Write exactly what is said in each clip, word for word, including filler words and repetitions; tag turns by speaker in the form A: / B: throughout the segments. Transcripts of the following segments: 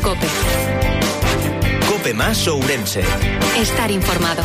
A: COPE.
B: COPE más Ourense.
A: Estar informado.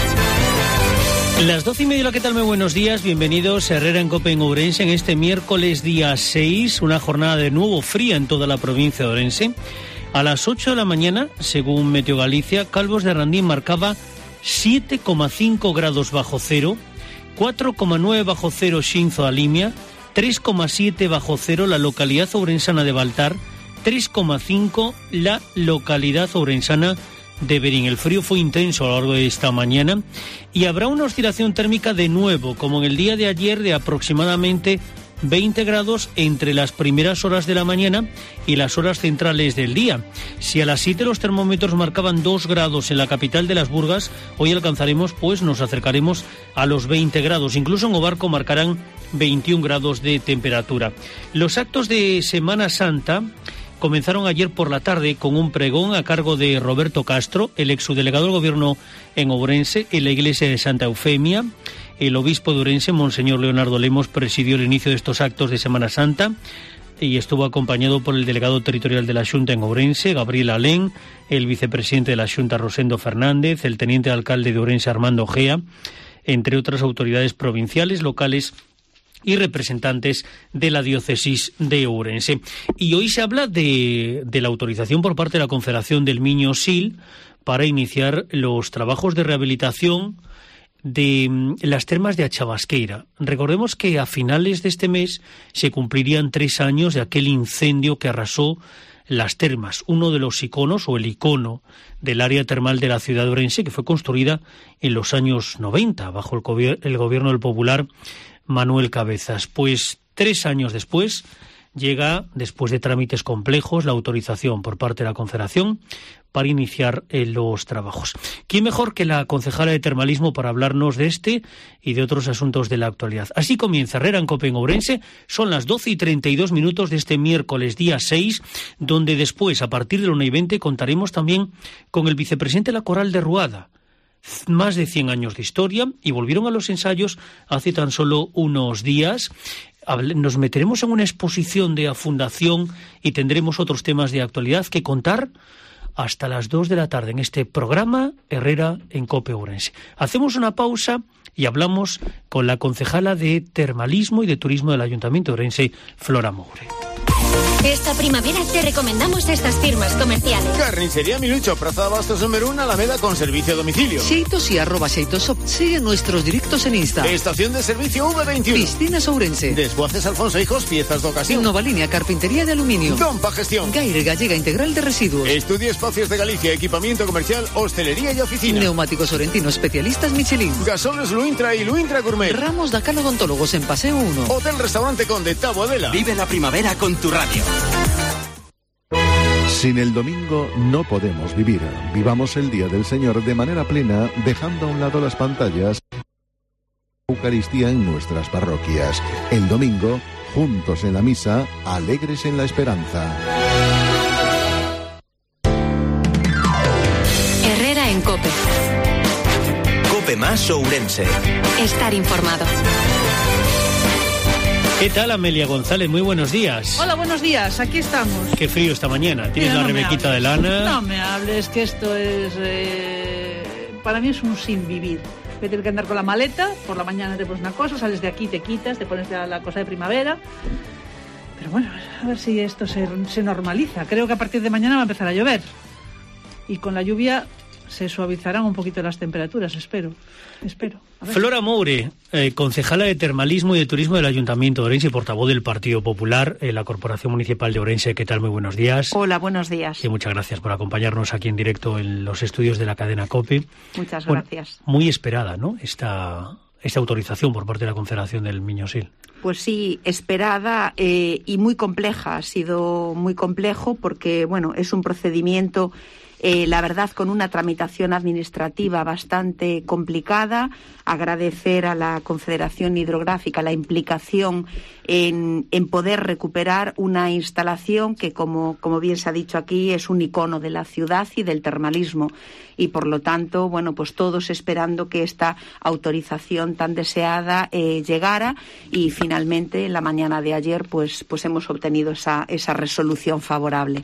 C: Las doce y media, ¿qué tal? Muy buenos días, bienvenidos a Herrera en COPE en Ourense en este miércoles día seis, una jornada de nuevo fría en toda la provincia de Ourense. A las ocho de la mañana, según Meteo Galicia, Calvos de Randín marcaba siete coma cinco grados bajo cero, cuatro coma nueve bajo cero Xinzo da Limia, tres coma siete bajo cero la localidad ourensana de Baltar, tres coma cinco la localidad ourensana de Berín. El frío fue intenso a lo largo de esta mañana y habrá una oscilación térmica de nuevo, como en el día de ayer, de aproximadamente veinte grados entre las primeras horas de la mañana y las horas centrales del día. Si a las siete los termómetros marcaban dos grados en la capital de las Burgas, hoy alcanzaremos, pues nos acercaremos a los veinte grados. Incluso en Obarco marcarán veintiún grados de temperatura. Los actos de Semana Santa comenzaron ayer por la tarde con un pregón a cargo de Roberto Castro, el exsubdelegado del Gobierno en Ourense, en la iglesia de Santa Eufemia. El obispo de Ourense, Monseñor Leonardo Lemos, presidió el inicio de estos actos de Semana Santa y estuvo acompañado por el delegado territorial de la Xunta en Ourense, Gabriel Alén, el vicepresidente de la Xunta, Rosendo Fernández, el teniente alcalde de Ourense, Armando Ojea, entre otras autoridades provinciales, locales y representantes de la diócesis de Ourense. Y hoy se habla de, de la autorización por parte de la Confederación del Miño Sil para iniciar los trabajos de rehabilitación de las termas de Achabasqueira. Recordemos que a finales de este mes se cumplirían tres años de aquel incendio que arrasó las termas, uno de los iconos o el icono del área termal de la ciudad de Ourense, que fue construida en los años noventa bajo el, gobier- el gobierno del popular Manuel Cabezas. Pues tres años después llega, después de trámites complejos, la autorización por parte de la Confederación para iniciar eh, los trabajos. ¿Quién mejor que la concejala de termalismo para hablarnos de este y de otros asuntos de la actualidad? Así comienza Herrera en COPE en Ourense. Son las doce y treinta y dos minutos de este miércoles día seis, donde después, a partir de la una y veinte, contaremos también con el vicepresidente de la Coral de Ruada. Más de cien años de historia y volvieron a los ensayos hace tan solo unos días. Nos meteremos en una exposición de la Fundación y tendremos otros temas de actualidad que contar hasta las dos de la tarde en este programa Herrera en COPE Ourense. Hacemos una pausa y hablamos con la concejala de Termalismo y de Turismo del Ayuntamiento de Ourense, Flora Moure.
A: Esta primavera te recomendamos estas firmas comerciales.
D: Carnicería Milucho, Plaza de Abastos número uno, Alameda, con servicio a domicilio.
E: Xeitos y arroba Xeitosop. Sigue nuestros directos en Insta.
D: Estación de servicio V veintiuno.
E: Piscinas Ourense.
D: Desguaces Alfonso Hijos, piezas de ocasión.
E: Nova Línea, carpintería de aluminio.
D: Dompa Gestión.
E: Gaire Gallega Integral de Residuos.
D: Estudio Espacios de Galicia, equipamiento comercial, hostelería y oficina.
E: Neumáticos Orentino, especialistas Michelin.
D: Gasoles Luintra y Luintra Gourmet.
E: Ramos Dacal Odontólogos en Paseo uno.
D: Hotel Restaurante Conde, Tabo Adela.
B: Vive la primavera con tu radio.
F: Sin el domingo no podemos vivir. Vivamos el Día del Señor de manera plena, dejando a un lado las pantallas. Eucaristía en nuestras parroquias. El domingo, juntos en la misa, alegres en la esperanza.
A: Herrera en COPE.
B: COPE más Ourense.
A: Estar informado.
C: ¿Qué tal, Amelia González? Muy buenos días.
G: Hola, buenos días, aquí estamos.
C: Qué frío esta mañana. Tienes
G: Mira,
C: la
G: no
C: rebequita de lana.
G: No me hables, que esto es... Eh, para mí es un sin vivir. Voy a tener que andar con la maleta, por la mañana te pones una cosa, sales de aquí, te quitas, te pones la, la cosa de primavera. Pero bueno, a ver si esto se, se normaliza. Creo que a partir de mañana va a empezar a llover. Y con la lluvia se suavizarán un poquito las temperaturas, espero. Espero.
C: Flora Moure, eh, concejala de Termalismo y de Turismo del Ayuntamiento de Ourense y portavoz del Partido Popular en la Corporación Municipal de Ourense. ¿Qué tal? Muy buenos días.
H: Hola, buenos días.
C: Y muchas gracias por acompañarnos aquí en directo en los estudios de la cadena COPE.
H: Muchas
C: bueno,
H: gracias.
C: Muy esperada, ¿no?, esta, esta autorización por parte de la Confederación del Miño Sil.
H: Pues sí, esperada eh, y muy compleja. Ha sido muy complejo porque, bueno, es un procedimiento... Eh, la verdad, con una tramitación administrativa bastante complicada. Agradecer a la Confederación Hidrográfica la implicación en, en poder recuperar una instalación que, como, como bien se ha dicho aquí, es un icono de la ciudad y del termalismo. Y, por lo tanto, bueno, pues todos esperando que esta autorización tan deseada eh, llegara y, finalmente, la mañana de ayer, pues, pues hemos obtenido esa, esa resolución favorable.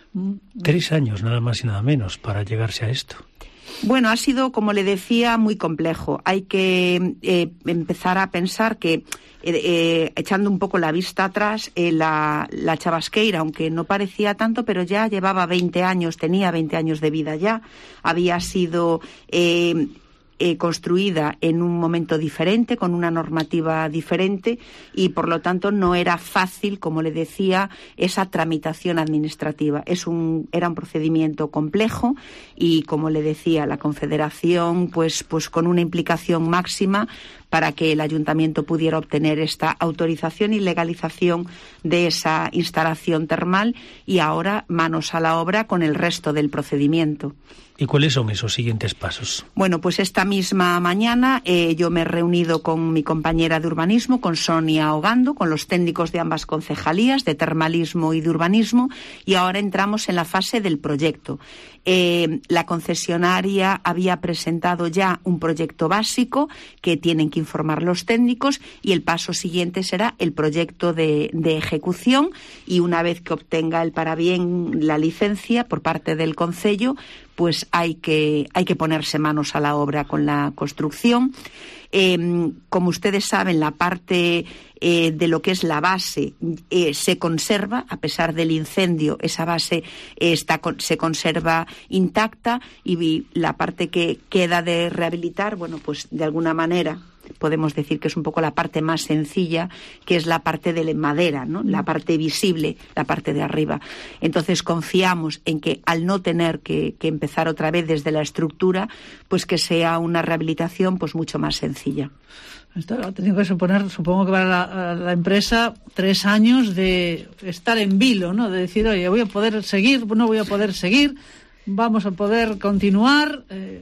C: Tres años, nada más y nada menos, para llegarse a esto.
H: Bueno, ha sido, como le decía, muy complejo. Hay que eh, empezar a pensar que, eh, eh, echando un poco la vista atrás, eh, la, la Chavasqueira, aunque no parecía tanto, pero ya llevaba veinte años, tenía veinte años de vida ya, había sido... Eh, Eh, construida en un momento diferente, con una normativa diferente, y por lo tanto no era fácil, como le decía, esa tramitación administrativa. Es un, era un procedimiento complejo y, como le decía, la Confederación, pues, pues con una implicación máxima para que el ayuntamiento pudiera obtener esta autorización y legalización de esa instalación termal, y ahora manos a la obra con el resto del procedimiento.
C: ¿Y cuáles son esos siguientes pasos?
H: Bueno, pues esta misma mañana eh, yo me he reunido con mi compañera de urbanismo, con Sonia Ogando, con los técnicos de ambas concejalías, de termalismo y de urbanismo, y ahora entramos en la fase del proyecto. Eh, la concesionaria había presentado ya un proyecto básico que tienen que informar los técnicos, y el paso siguiente será el proyecto de, de ejecución, y una vez que obtenga el parabién la licencia por parte del concello, pues hay que, hay que ponerse manos a la obra con la construcción. Eh, como ustedes saben, la parte eh, de lo que es la base eh, se conserva, a pesar del incendio, esa base eh, está, se conserva intacta, y la parte que queda de rehabilitar, bueno, pues de alguna manera podemos decir que es un poco la parte más sencilla, que es la parte de la madera, ¿no? La parte visible, la parte de arriba. Entonces confiamos en que, al no tener que, que empezar otra vez desde la estructura, pues que sea una rehabilitación pues mucho más sencilla.
G: Esto ha tenido que suponer, supongo que para la, la empresa, tres años de estar en vilo, ¿no? De decir, oye, voy a poder seguir, no voy a poder seguir, vamos a poder continuar. Eh...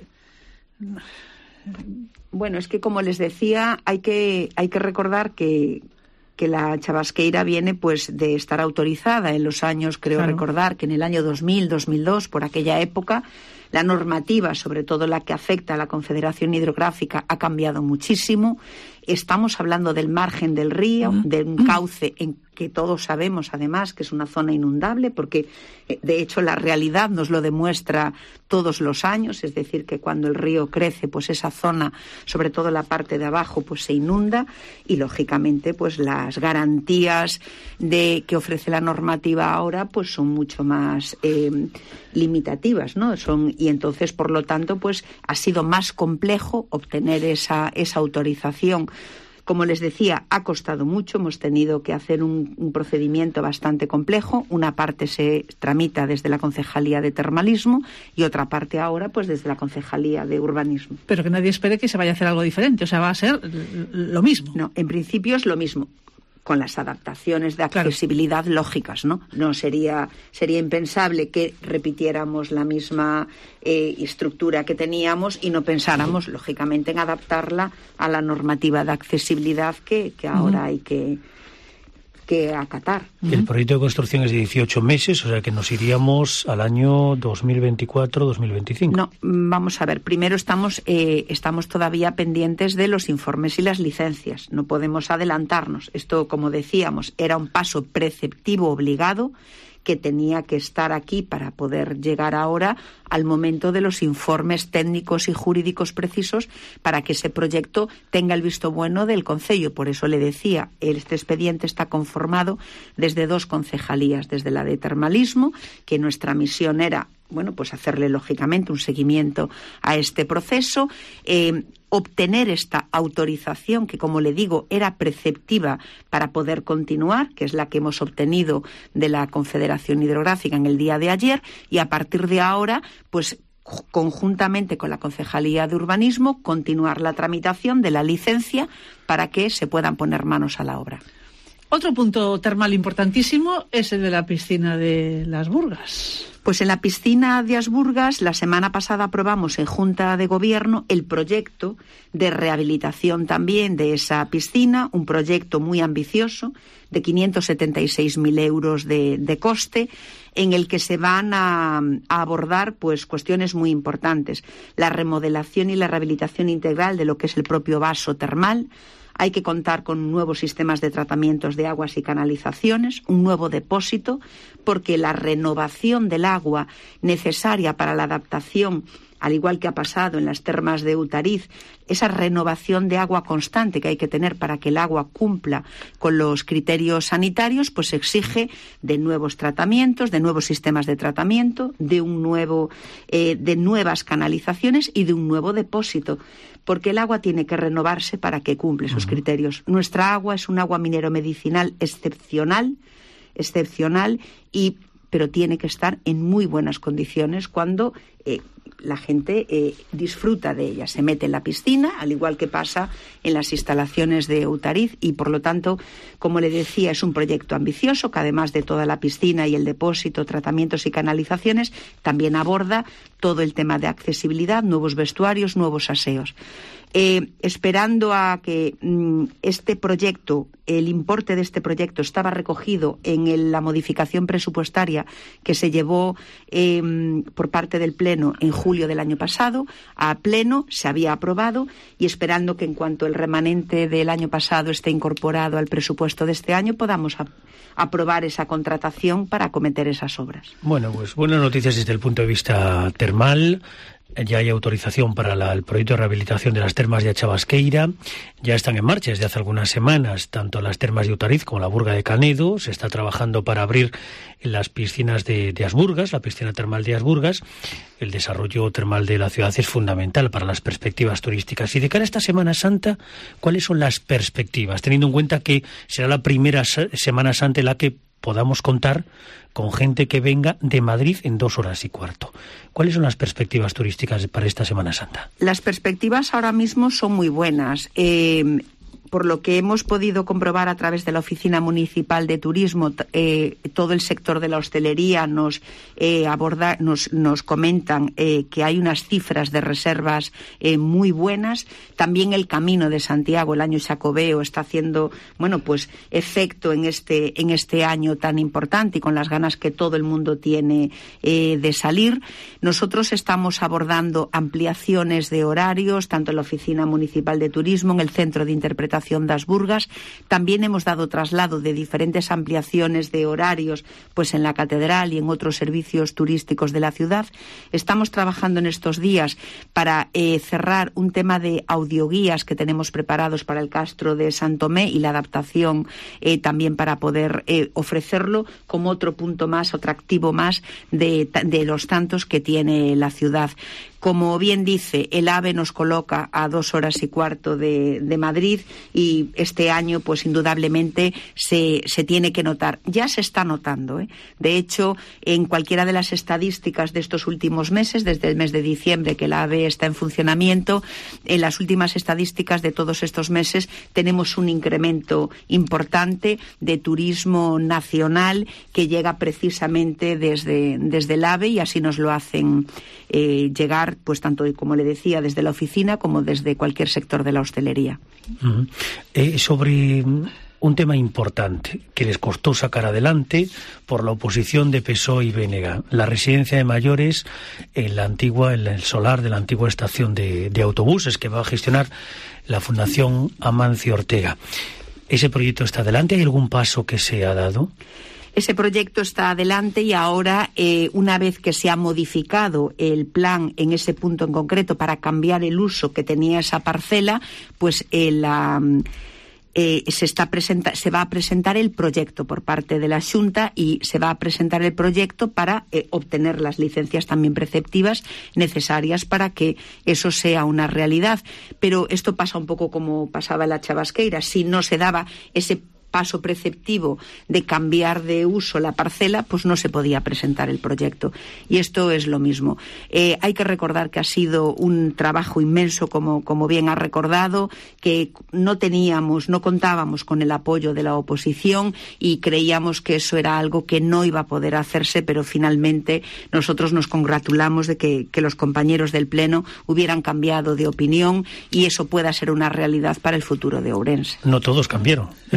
H: Bueno, es que, como les decía, hay que, hay que recordar que, que la Chavasqueira viene pues de estar autorizada en los años, creo claro. recordar que en el año dos mil, dos mil dos, por aquella época, la normativa, sobre todo la que afecta a la Confederación Hidrográfica, ha cambiado muchísimo. Estamos hablando del margen del río, mm. de un cauce en que todos sabemos, además, que es una zona inundable, porque, de hecho, la realidad nos lo demuestra todos los años, es decir, que cuando el río crece, pues esa zona, sobre todo la parte de abajo, pues se inunda, y, lógicamente, pues las garantías de que ofrece la normativa ahora, pues son mucho más eh, limitativas, ¿no? Son, y entonces, por lo tanto, pues ha sido más complejo obtener esa, esa autorización. Como les decía, ha costado mucho, hemos tenido que hacer un, un procedimiento bastante complejo. Una parte se tramita desde la Concejalía de Termalismo y otra parte ahora pues desde la Concejalía de Urbanismo.
G: Pero que nadie espere que se vaya a hacer algo diferente, o sea, va a ser lo mismo.
H: No, en principio es lo mismo, con las adaptaciones de accesibilidad claro. lógicas, ¿no? No sería sería impensable que repitiéramos la misma eh, estructura que teníamos y no pensáramos, lógicamente, en adaptarla a la normativa de accesibilidad que, que ahora uh-huh. hay que, que acatar.
C: El proyecto de construcción es de dieciocho meses, o sea que nos iríamos al año dos mil veinticuatro dos mil veinticinco.
H: No, vamos a ver, primero estamos, eh, estamos todavía pendientes de los informes y las licencias, no podemos adelantarnos. Esto, como decíamos, era un paso preceptivo obligado que tenía que estar aquí para poder llegar ahora al momento de los informes técnicos y jurídicos precisos para que ese proyecto tenga el visto bueno del concello. Por eso le decía, este expediente está conformado desde dos concejalías, desde la de Termalismo, que nuestra misión era, bueno, pues hacerle lógicamente un seguimiento a este proceso, eh, obtener esta autorización que, como le digo, era preceptiva para poder continuar, que es la que hemos obtenido de la Confederación Hidrográfica en el día de ayer, y a partir de ahora, pues conjuntamente con la Concejalía de Urbanismo, continuar la tramitación de la licencia para que se puedan poner manos a la obra.
G: Otro punto termal importantísimo es el de la piscina de Las Burgas.
H: Pues en la piscina de Asburgas, la semana pasada aprobamos en Junta de Gobierno el proyecto de rehabilitación también de esa piscina, un proyecto muy ambicioso de quinientos setenta y seis mil euros de, de coste, en el que se van a, a abordar pues cuestiones muy importantes. La remodelación y la rehabilitación integral de lo que es el propio vaso termal, Hay que contar con nuevos sistemas de tratamientos de aguas y canalizaciones, un nuevo depósito, porque la renovación del agua necesaria para la adaptación, al igual que ha pasado en las termas de Utariz, esa renovación de agua constante que hay que tener para que el agua cumpla con los criterios sanitarios, pues exige de nuevos tratamientos, de nuevos sistemas de tratamiento, de un nuevo, eh, de nuevas canalizaciones y de un nuevo depósito, porque el agua tiene que renovarse para que cumpla esos criterios. Nuestra agua es un agua minero-medicinal excepcional, excepcional y pero tiene que estar en muy buenas condiciones cuando eh, la gente eh, disfruta de ella. Se mete en la piscina, al igual que pasa en las instalaciones de Utariz, y por lo tanto, como le decía, es un proyecto ambicioso que además de toda la piscina y el depósito, tratamientos y canalizaciones, también aborda todo el tema de accesibilidad, nuevos vestuarios, nuevos aseos. Eh, esperando a que mm, este proyecto, el importe de este proyecto estaba recogido en el, la modificación presupuestaria que se llevó eh, por parte del Pleno en julio del año pasado, a Pleno se había aprobado, y esperando que en cuanto el remanente del año pasado esté incorporado al presupuesto de este año podamos a, aprobar esa contratación para acometer esas obras.
C: Bueno, pues buenas noticias desde el punto de vista termal. Ya hay autorización para la, el proyecto de rehabilitación de las termas de Chavasqueira. Ya están en marcha desde hace algunas semanas, tanto las termas de Utariz como la Burga de Canedo. Se está trabajando para abrir las piscinas de, de Asburgas, la piscina termal de Asburgas. El desarrollo termal de la ciudad es fundamental para las perspectivas turísticas. Y de cara a esta Semana Santa, ¿cuáles son las perspectivas? Teniendo en cuenta que será la primera Semana Santa en la que podamos contar con gente que venga de Madrid en dos horas y cuarto. ¿Cuáles son las perspectivas turísticas para esta Semana Santa?
H: Las perspectivas ahora mismo son muy buenas. Eh, por lo que hemos podido comprobar a través de la Oficina Municipal de Turismo, eh, todo el sector de la hostelería nos eh, aborda, nos, nos comentan eh, que hay unas cifras de reservas eh, muy buenas. También el Camino de Santiago, el año Xacobeo, está haciendo, bueno, pues efecto en este en este año tan importante y con las ganas que todo el mundo tiene eh, de salir. Nosotros estamos abordando ampliaciones de horarios, tanto en la Oficina Municipal de Turismo, en el Centro de Interpretación de Asburgas. También hemos dado traslado de diferentes ampliaciones de horarios, pues en la Catedral y en otros servicios turísticos de la ciudad. Estamos trabajando en estos días para eh, cerrar un tema de audioguías que tenemos preparados para el Castro de San Tomé y la adaptación eh, también para poder eh, ofrecerlo como otro punto más, otro activo más de, de los tantos que tiene la ciudad. Como bien dice, el AVE nos coloca a dos horas y cuarto de, de Madrid, y este año, pues indudablemente se, se tiene que notar. Ya se está notando, ¿eh? De hecho, en cualquiera de las estadísticas de estos últimos meses, desde el mes de diciembre que el AVE está en funcionamiento, en las últimas estadísticas de todos estos meses tenemos un incremento importante de turismo nacional que llega precisamente desde, desde el AVE, y así nos lo hacen eh, llegar, pues tanto, como le decía, desde la oficina como desde cualquier sector de la hostelería.
C: Uh-huh. Eh, sobre un tema importante que les costó sacar adelante por la oposición de P S O E y B N G, la residencia de mayores en la antigua, en el solar de la antigua estación de, de autobuses que va a gestionar la Fundación Amancio Ortega. ¿Ese proyecto está adelante? ¿Hay algún paso que se ha dado?
H: Ese proyecto está adelante, y ahora, eh, una vez que se ha modificado el plan en ese punto en concreto para cambiar el uso que tenía esa parcela, pues eh, la, eh, se, está presenta, se va a presentar el proyecto por parte de la Xunta, y se va a presentar el proyecto para eh, obtener las licencias también preceptivas necesarias para que eso sea una realidad. Pero esto pasa un poco como pasaba en la Chavasqueira. Si no se daba ese paso preceptivo de cambiar de uso la parcela, pues no se podía presentar el proyecto. Y esto es lo mismo. Eh, hay que recordar que ha sido un trabajo inmenso, como, como bien ha recordado, que no teníamos, no contábamos con el apoyo de la oposición, y creíamos que eso era algo que no iba a poder hacerse, pero finalmente nosotros nos congratulamos de que, que los compañeros del Pleno hubieran cambiado de opinión, y eso pueda ser una realidad para el futuro de Ourense.
C: No todos cambiaron. El
H: no.
C: Partido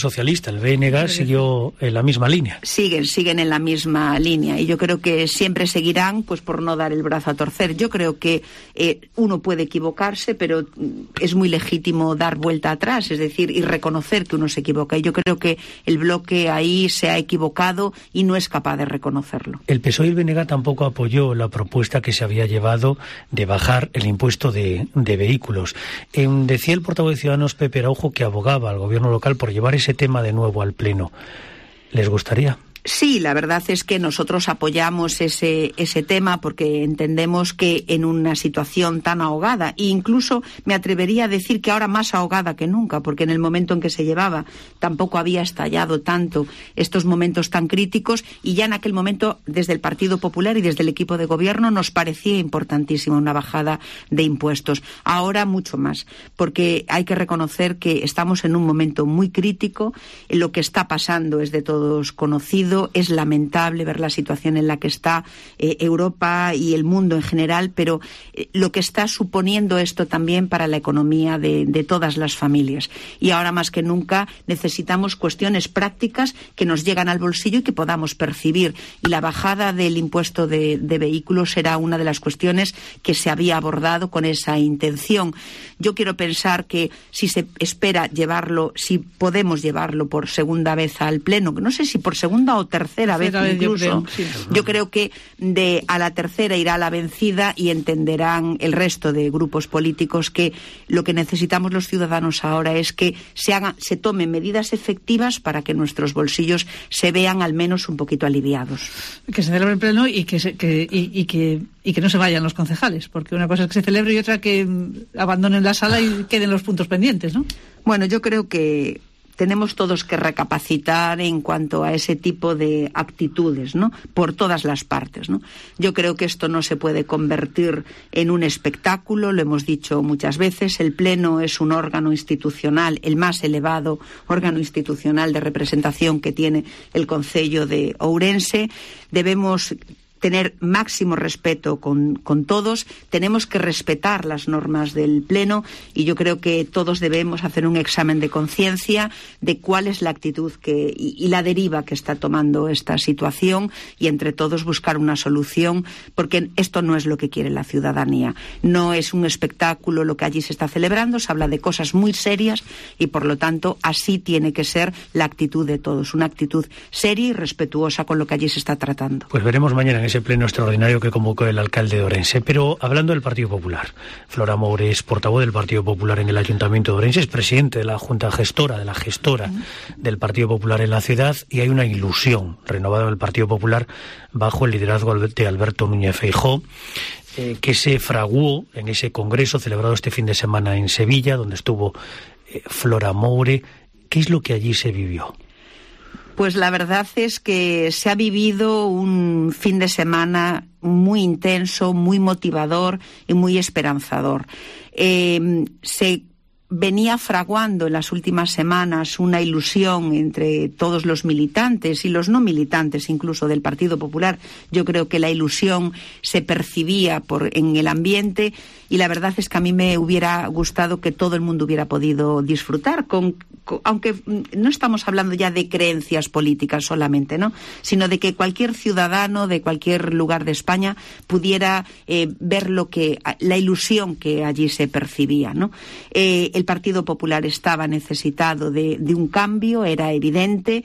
C: Socialista, el B N G, siguió en la misma línea.
H: Siguen, siguen en la misma línea y yo creo que siempre seguirán, pues por no dar el brazo a torcer. Yo creo que eh, uno puede equivocarse, pero es muy legítimo dar vuelta atrás, es decir, y reconocer que uno se equivoca. Y yo creo que el bloque ahí se ha equivocado y no es capaz de reconocerlo.
C: El P S O E y el B N G tampoco apoyó la propuesta que se había llevado de bajar el impuesto de, de vehículos. Eh, decía el portavoz de Ciudadanos, Pepe Araujo, que abogaba al gobierno local por llevar ese tema de nuevo al Pleno. ¿Les gustaría?
H: Sí, la verdad es que nosotros apoyamos ese, ese tema porque entendemos que en una situación tan ahogada, e incluso me atrevería a decir que ahora más ahogada que nunca, porque en el momento en que se llevaba tampoco había estallado tanto estos momentos tan críticos, y ya en aquel momento desde el Partido Popular y desde el equipo de gobierno nos parecía importantísima una bajada de impuestos. Ahora mucho más, porque hay que reconocer que estamos en un momento muy crítico, lo que está pasando es de todos conocido. Es lamentable ver la situación en la que está eh, Europa y el mundo en general, pero eh, lo que está suponiendo esto también para la economía de, de todas las familias. Y ahora más que nunca necesitamos cuestiones prácticas que nos llegan al bolsillo y que podamos percibir. Y la bajada del impuesto de, de vehículos será una de las cuestiones que se había abordado con esa intención. Yo quiero pensar que si se espera llevarlo, si podemos llevarlo por segunda vez al Pleno, no sé si por segunda o tercera vez incluso, yo creo, sí. yo creo que de a la tercera irá la vencida y entenderán el resto de grupos políticos que lo que necesitamos los ciudadanos ahora es que se hagan, se tomen medidas efectivas para que nuestros bolsillos se vean al menos un poquito aliviados.
G: Que se celebre el Pleno y que, se, que, y, y que y que no se vayan los concejales, porque una cosa es que se celebre y otra que abandonen la sala y queden los puntos pendientes, ¿no?
H: Bueno, yo creo que tenemos todos que recapacitar en cuanto a ese tipo de actitudes, ¿no? Por todas las partes, ¿no? Yo creo que esto no se puede convertir en un espectáculo, lo hemos dicho muchas veces. El Pleno es un órgano institucional, el más elevado órgano institucional de representación que tiene el Concello de Ourense. Debemos tener máximo respeto con, con todos, tenemos que respetar las normas del Pleno y yo creo que todos debemos hacer un examen de conciencia de cuál es la actitud que, y, y la deriva que está tomando esta situación y entre todos buscar una solución, porque esto no es lo que quiere la ciudadanía. No es un espectáculo lo que allí se está celebrando, se habla de cosas muy serias y por lo tanto así tiene que ser la actitud de todos, una actitud seria y respetuosa con lo que allí se está tratando.
C: Pues veremos mañana en ese pleno extraordinario que convocó el alcalde de Ourense. Pero hablando del Partido Popular, Flora Moure es portavoz del Partido Popular en el Ayuntamiento de Ourense, es presidente de la Junta Gestora, de la gestora uh-huh. del Partido Popular en la ciudad, y hay una ilusión renovada del Partido Popular bajo el liderazgo de Alberto Núñez Feijóo, eh, que se fraguó en ese congreso celebrado este fin de semana en Sevilla, donde estuvo eh, Flora Moure. ¿Qué es lo que allí se vivió?
H: Pues la verdad es que se ha vivido un fin de semana muy intenso, muy motivador y muy esperanzador. Eh, se venía fraguando en las últimas semanas una ilusión entre todos los militantes y los no militantes incluso del Partido Popular. Yo creo que la ilusión se percibía por, en el ambiente y la verdad es que a mí me hubiera gustado que todo el mundo hubiera podido disfrutar, con, con, aunque no estamos hablando ya de creencias políticas solamente, ¿no? Sino de que cualquier ciudadano de cualquier lugar de España pudiera eh, ver lo que la ilusión que allí se percibía, ¿no? Eh, el Partido Popular estaba necesitado de, de un cambio, era evidente,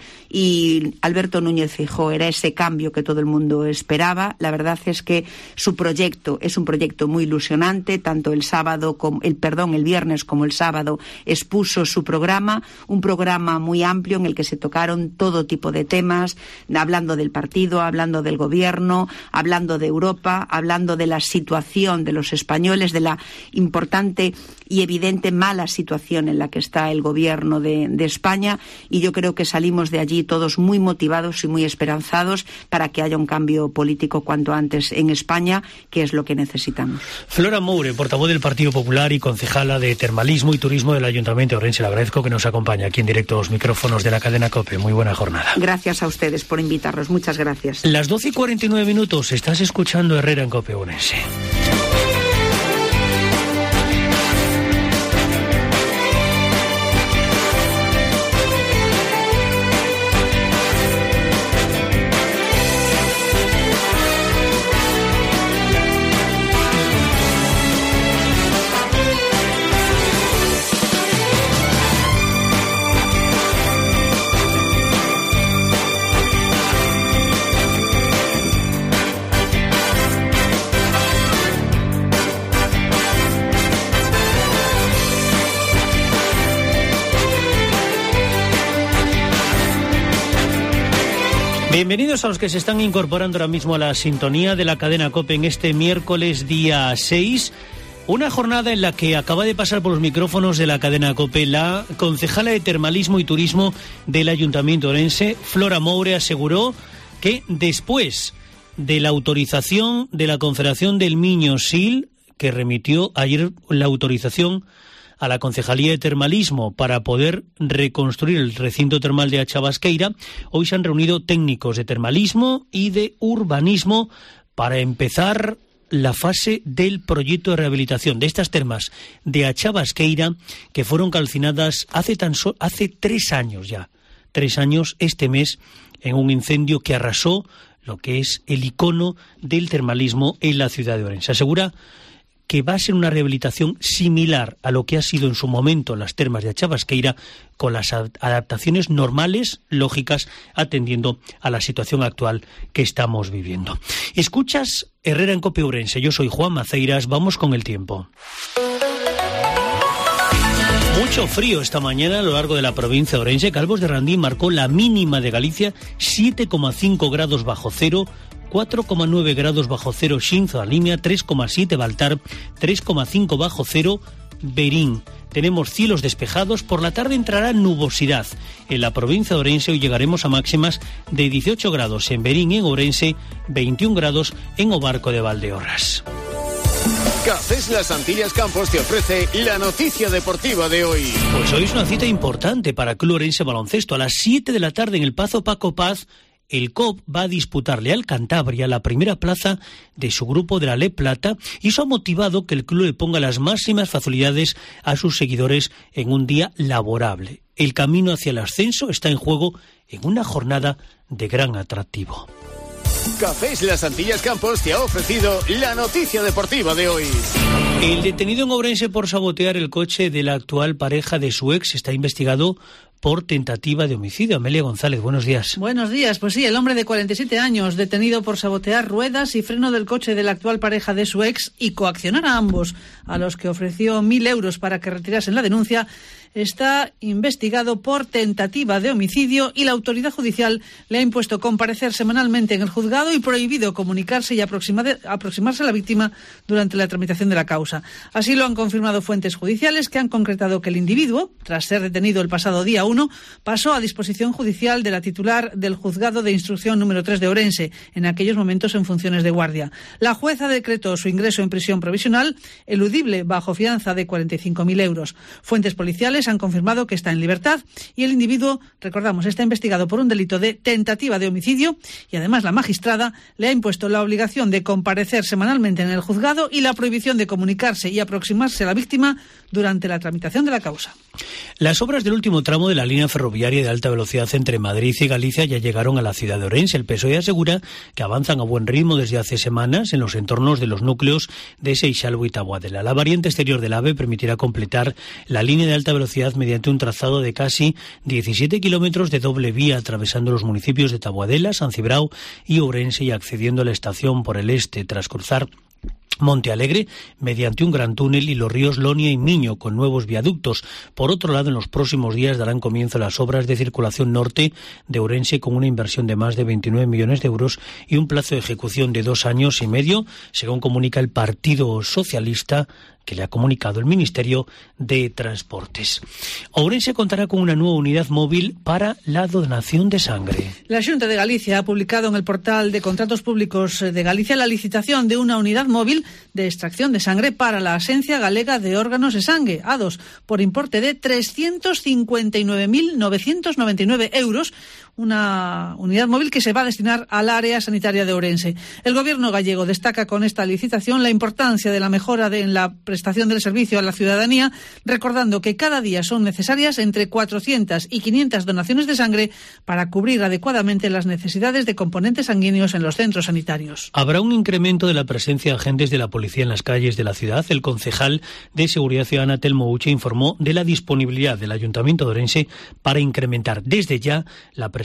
H: y Alberto Núñez Feijóo era ese cambio que todo el mundo esperaba. La verdad es que su proyecto es un proyecto muy ilusionante. Tanto el sábado como el perdón el viernes como el sábado expuso su programa, un programa muy amplio en el que se tocaron todo tipo de temas, hablando del partido, hablando del gobierno, hablando de Europa, hablando de la situación de los españoles, de la importante y evidente mala situación en la que está el gobierno de, de España, y yo creo que salimos de allí todos muy motivados y muy esperanzados para que haya un cambio político cuanto antes en España, que es lo que necesitamos.
C: Flora Moure, portavoz del Partido Popular y concejala de Termalismo y Turismo del Ayuntamiento de Ourense, le agradezco que nos acompañe aquí en directo a los micrófonos de la cadena COPE. Muy buena jornada.
H: Gracias a ustedes por invitarnos, muchas gracias.
C: Las doce y cuarenta y nueve minutos, estás escuchando Herrera en COPE Ourense. Bienvenidos a los que se están incorporando ahora mismo a la sintonía de la cadena COPE en este miércoles día seis. Una jornada en la que acaba de pasar por los micrófonos de la cadena COPE la concejala de Termalismo y Turismo del Ayuntamiento de Orense, Flora Moure, aseguró que después de la autorización de la Confederación del Miño Sil, que remitió ayer la autorización a la Concejalía de Termalismo para poder reconstruir el recinto termal de Achabasqueira, hoy se han reunido técnicos de termalismo y de urbanismo para empezar la fase del proyecto de rehabilitación de estas termas de Achabasqueira, que fueron calcinadas hace tan so- hace tres años ya, tres años este mes, en un incendio que arrasó lo que es el icono del termalismo en la ciudad de Orense. Asegura que va a ser una rehabilitación similar a lo que ha sido en su momento las termas de Achabasqueira, con las adaptaciones normales, lógicas, atendiendo a la situación actual que estamos viviendo. Escuchas Herrera en COPE Ourense. Yo soy Juan Maceiras. Vamos con el tiempo. Mucho frío esta mañana a lo largo de la provincia de Orense. Calvos de Randín marcó la mínima de Galicia, siete coma cinco grados bajo cero, cuatro coma nueve grados bajo cero Xinzo da Limia, tres coma siete Baltar, tres coma cinco bajo cero Berín. Tenemos cielos despejados, por la tarde entrará nubosidad. En la provincia de Orense hoy llegaremos a máximas de dieciocho grados en Berín y en Ourense, veintiún grados en Obarco de Valdeorras.
D: Cafés Las Antillas Campos te ofrece la noticia deportiva de hoy.
C: Pues hoy es una cita importante para Club Orense Baloncesto. A las siete de la tarde en el Pazo Paco Paz, el C O P va a disputarle al Cantabria la primera plaza de su grupo de la L E Plata, y eso ha motivado que el club le ponga las máximas facilidades a sus seguidores en un día laborable. El camino hacia el ascenso está en juego en una jornada de gran atractivo.
D: Cafés Las Antillas Campos te ha ofrecido la noticia deportiva de hoy.
C: El detenido en Ourense por sabotear el coche de la actual pareja de su ex está investigado por tentativa de homicidio. Amelia González, buenos días.
G: Buenos días. Pues sí, el hombre de cuarenta y siete años, detenido por sabotear ruedas y freno del coche de la actual pareja de su ex y coaccionar a ambos, a los que ofreció mil euros para que retirasen la denuncia, está investigado por tentativa de homicidio, y la autoridad judicial le ha impuesto comparecer semanalmente en el juzgado y prohibido comunicarse y aproximarse a la víctima durante la tramitación de la causa. Así lo han confirmado fuentes judiciales, que han concretado que el individuo, tras ser detenido el pasado día uno, pasó a disposición judicial de la titular del juzgado de instrucción número tres de Ourense, en aquellos momentos en funciones de guardia. La jueza decretó su ingreso en prisión provisional, eludible bajo fianza de cuarenta y cinco mil euros. Fuentes policiales han confirmado que está en libertad, y el individuo, recordamos, está investigado por un delito de tentativa de homicidio, y además la magistrada le ha impuesto la obligación de comparecer semanalmente en el juzgado y la prohibición de comunicarse y aproximarse a la víctima durante la tramitación de la causa.
C: Las obras del último tramo de la línea ferroviaria de alta velocidad entre Madrid y Galicia ya llegaron a la ciudad de Orense. El P S O E asegura que avanzan a buen ritmo desde hace semanas en los entornos de los núcleos de Seixalbo y Taboadela. La variante exterior del AVE permitirá completar la línea de alta velocidad mediante un trazado de casi diecisiete kilómetros de doble vía, atravesando los municipios de Taboadela, San Cibrao y Ourense, y accediendo a la estación por el este tras cruzar Monte Alegre mediante un gran túnel y los ríos Lonia y Miño con nuevos viaductos. Por otro lado, en los próximos días darán comienzo las obras de circulación norte de Ourense, con una inversión de más de veintinueve millones de euros y un plazo de ejecución de dos años y medio, según comunica el Partido Socialista, que le ha comunicado el Ministerio de Transportes. Ourense contará con una nueva unidad móvil para la donación de sangre.
G: La Xunta de Galicia ha publicado en el portal de contratos públicos de Galicia la licitación de una unidad móvil de extracción de sangre para la Asencia Galega de Órganos de Sangue, A D O S, por importe de trescientos cincuenta y nueve mil novecientos noventa y nueve euros, una unidad móvil que se va a destinar al área sanitaria de Ourense. El gobierno gallego destaca con esta licitación la importancia de la mejora de, en la prestación del servicio a la ciudadanía, recordando que cada día son necesarias entre cuatrocientas y quinientas donaciones de sangre para cubrir adecuadamente las necesidades de componentes sanguíneos en los centros sanitarios.
C: Habrá un incremento de la presencia de agentes de la policía en las calles de la ciudad. El concejal de Seguridad Ciudadana, Telmo Uche, informó de la disponibilidad del Ayuntamiento de Ourense para incrementar desde ya la presencia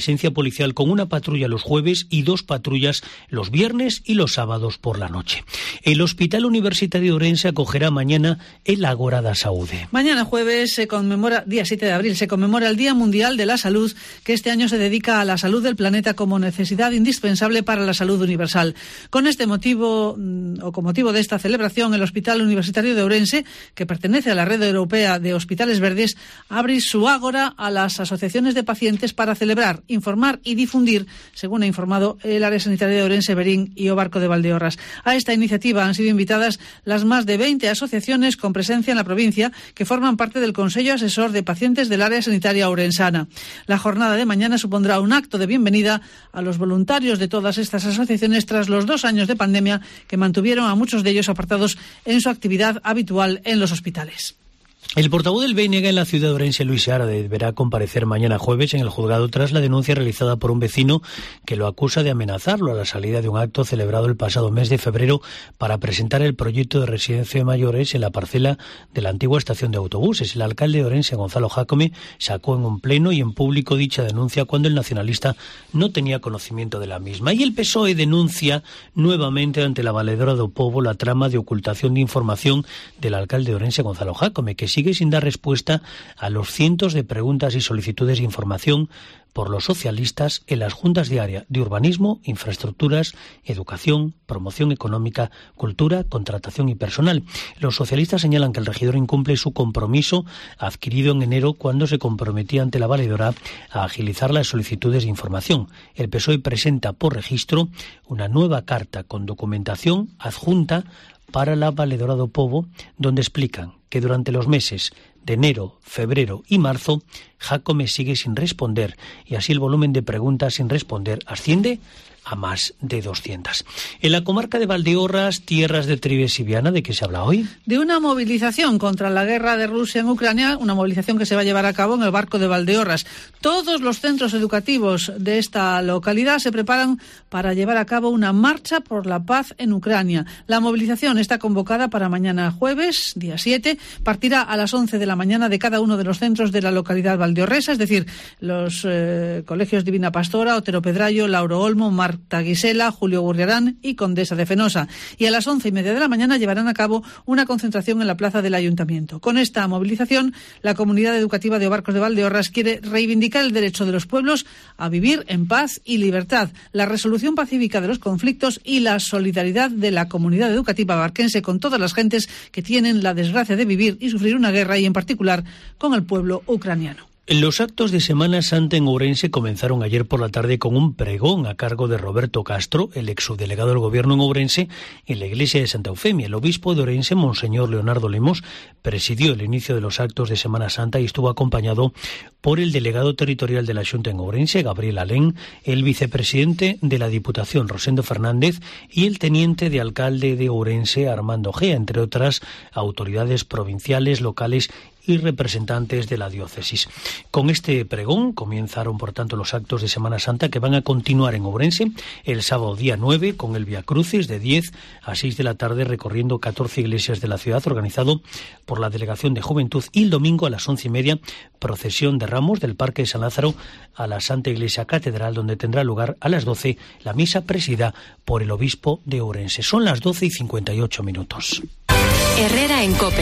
C: presencia policial con una patrulla los jueves y dos patrullas los viernes y los sábados por la noche. El Hospital Universitario de Ourense acogerá mañana el Ágora da Saúde.
G: Mañana jueves se conmemora, día siete de abril, se conmemora el Día Mundial de la Salud, que este año se dedica a la salud del planeta como necesidad indispensable para la salud universal. Con este motivo, o con motivo de esta celebración, el Hospital Universitario de Ourense, que pertenece a la Red Europea de Hospitales Verdes, abre su ágora a las asociaciones de pacientes para celebrar, informar y difundir, según ha informado el área sanitaria de Ourense, Berín y O Barco de Valdeorras. A esta iniciativa han sido invitadas las más de veinte asociaciones con presencia en la provincia que forman parte del Consejo Asesor de Pacientes del área sanitaria ourensana. La jornada de mañana supondrá un acto de bienvenida a los voluntarios de todas estas asociaciones tras los dos años de pandemia que mantuvieron a muchos de ellos apartados en su actividad habitual en los hospitales.
C: El portavoz del B N G en la ciudad de Ourense, Luis Seara, deberá comparecer mañana jueves en el juzgado tras la denuncia realizada por un vecino que lo acusa de amenazarlo a la salida de un acto celebrado el pasado mes de febrero para presentar el proyecto de residencia de mayores en la parcela de la antigua estación de autobuses. El alcalde de Ourense, Gonzalo Jácome, sacó en un pleno y en público dicha denuncia cuando el nacionalista no tenía conocimiento de la misma. Y el P S O E denuncia nuevamente ante la valedora do Pobo la trama de ocultación de información del alcalde de Ourense, Gonzalo Jácome, que sigue sin dar respuesta a los cientos de preguntas y solicitudes de información por los socialistas en las juntas de área de urbanismo, infraestructuras, educación, promoción económica, cultura, contratación y personal. Los socialistas señalan que el regidor incumple su compromiso adquirido en enero cuando se comprometía ante la valedora a agilizar las solicitudes de información. El P S O E presenta por registro una nueva carta con documentación adjunta para la valedora do Pobo, donde explican que durante los meses de enero, febrero y marzo, Jácome sigue sin responder y así el volumen de preguntas sin responder asciende a más de doscientas. En la comarca de Valdeorras, tierras de Trives y Viana, ¿de qué se habla hoy?
G: De una movilización contra la guerra de Rusia en Ucrania, una movilización que se va a llevar a cabo en el Barco de Valdeorras. Todos los centros educativos de esta localidad se preparan para llevar a cabo una marcha por la paz en Ucrania. La movilización está convocada para mañana jueves, día siete, partirá a las once de la mañana de cada uno de los centros de la localidad valdeorresa, es decir, los eh, colegios Divina Pastora, Otero Pedrayo, Lauro Olmo, Mar Taguisela, Julio Gurriarán y Condesa de Fenosa. Y a las once y media de la mañana llevarán a cabo una concentración en la plaza del Ayuntamiento. Con esta movilización, la comunidad educativa de Obarcos de Valdeorras quiere reivindicar el derecho de los pueblos a vivir en paz y libertad, la resolución pacífica de los conflictos y la solidaridad de la comunidad educativa barquense con todas las gentes que tienen la desgracia de vivir y sufrir una guerra y en particular con el pueblo ucraniano.
C: Los actos de Semana Santa en Ourense comenzaron ayer por la tarde con un pregón a cargo de Roberto Castro, el exsubdelegado del Gobierno en Ourense, en la iglesia de Santa Eufemia. El obispo de Ourense, Monseñor Leonardo Lemos, presidió el inicio de los actos de Semana Santa y estuvo acompañado por el delegado territorial de la Xunta en Ourense, Gabriel Alén, el vicepresidente de la Diputación, Rosendo Fernández, y el teniente de alcalde de Ourense, Armando Gea, entre otras autoridades provinciales, locales y representantes de la diócesis. Con este pregón comenzaron, por tanto, los actos de Semana Santa que van a continuar en Ourense el sábado día nueve con el Vía Crucis de diez a seis de la tarde recorriendo catorce iglesias de la ciudad organizado por la Delegación de Juventud, y el domingo a las once y media procesión de Ramos del Parque de San Lázaro a la Santa Iglesia Catedral, donde tendrá lugar a las doce la misa presidida por el obispo de Ourense. Son las doce y cincuenta y ocho minutos.
A: Herrera en COPE.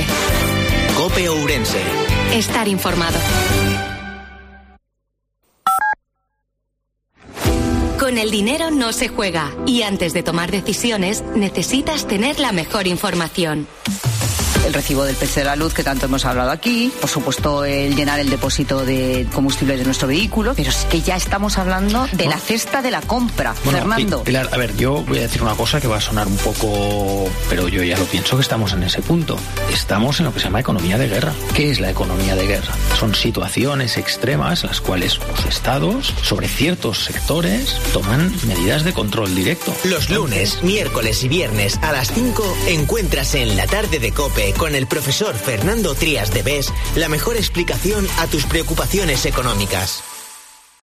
B: COPE Ourense.
A: Estar informado. Con el dinero no se juega y antes de tomar decisiones necesitas tener la mejor información.
E: El recibo del precio de la luz que tanto hemos hablado aquí, por supuesto el llenar el depósito de combustible de nuestro vehículo, pero es que ya estamos hablando de la cesta de la compra, bueno, Fernando.
I: Pilar, a ver, yo voy a decir una cosa que va a sonar un poco, pero yo ya lo pienso que estamos en ese punto. Estamos en lo que se llama economía de guerra. ¿Qué es la economía de guerra? Son situaciones extremas en las cuales los estados, sobre ciertos sectores, toman medidas de control directo.
B: Los lunes, miércoles y viernes a las cinco encuentras en La Tarde de COPE con el profesor Fernando Trías de Bes la mejor explicación a tus preocupaciones económicas.